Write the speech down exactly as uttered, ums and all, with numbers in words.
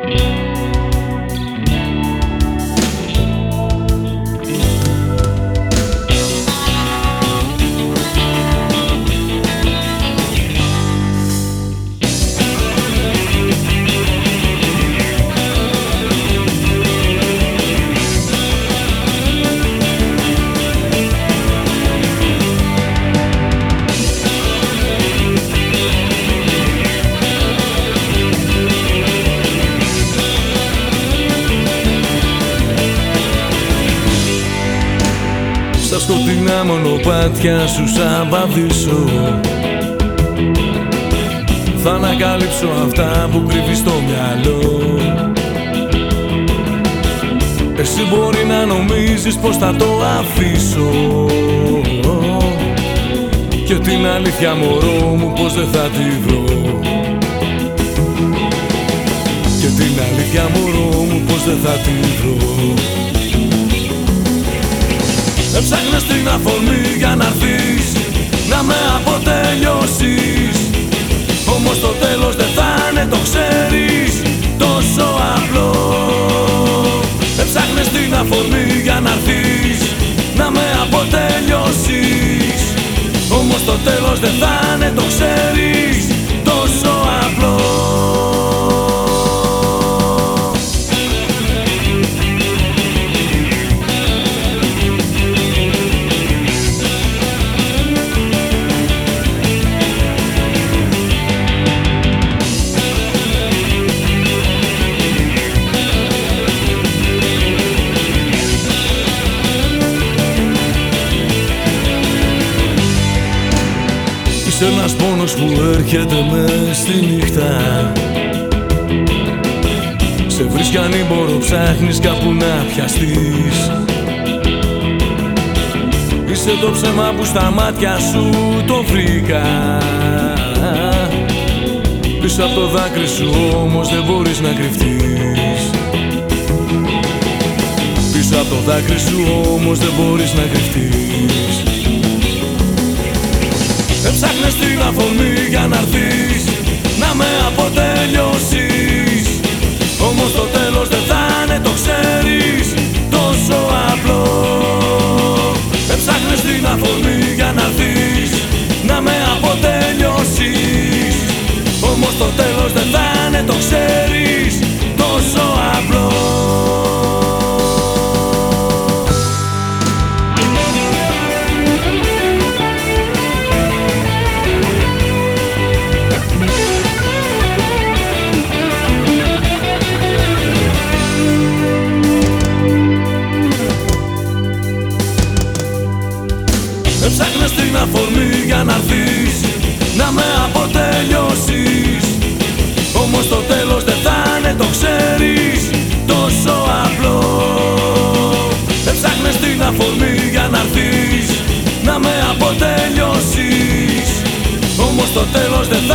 Στα σκοτεινά μονοπάτια σου σαν βαδίσω, θα ανακαλύψω αυτά που κρύβεις στο μυαλό. Εσύ μπορεί να νομίζεις πως θα το αφήσω, και την αλήθεια μωρό μου πως δεν θα τη βρω. Και την αλήθεια μωρό μου πως δεν θα τη βρω. Έψαχνες την αφορμή για να έρθεις, να με αποτελειώσεις. Όμως το τέλος δεν θα είναι, το ξέρεις, τόσο απλό. Έψαχνες την αφορμή για να έρθεις, να με αποτελειώσεις. Όμως το τέλος δεν θα είναι, το ξέρεις, τόσο απλό. Είσαι ένας πόνος που έρχεται μες στη νύχτα, σε βρίσκει ανήμπορο, ψάχνεις κάπου να πιαστείς. Είσαι το ψέμα που στα μάτια σου το βρήκα, πίσω από το δάκρυ σου όμως δεν μπορείς να κρυφτείς. Πίσω από το δάκρυ σου όμως δεν μπορείς να κρυφτείς. Έψαχνες την αφορμή για να έρθεις, να με αποτελειώσεις. Όμως το τέλος δεν θα είναι, το ξέρεις, τόσο απλό. Έψαχνες την αφορμή για να έρθεις, να με αποτελειώσεις. Όμως το τέλος δεν θα είναι, το ξέρεις, τόσο απλό. Έψαχνες την αφορμή για να έρθεις, να με αποτελειώσεις. Όμως το τέλος δεν θα είναι, το ξέρεις, τόσο απλό. Έψαχνες την αφορμή για να έρθεις, να με αποτελειώσεις. Όμως το τέλος δεν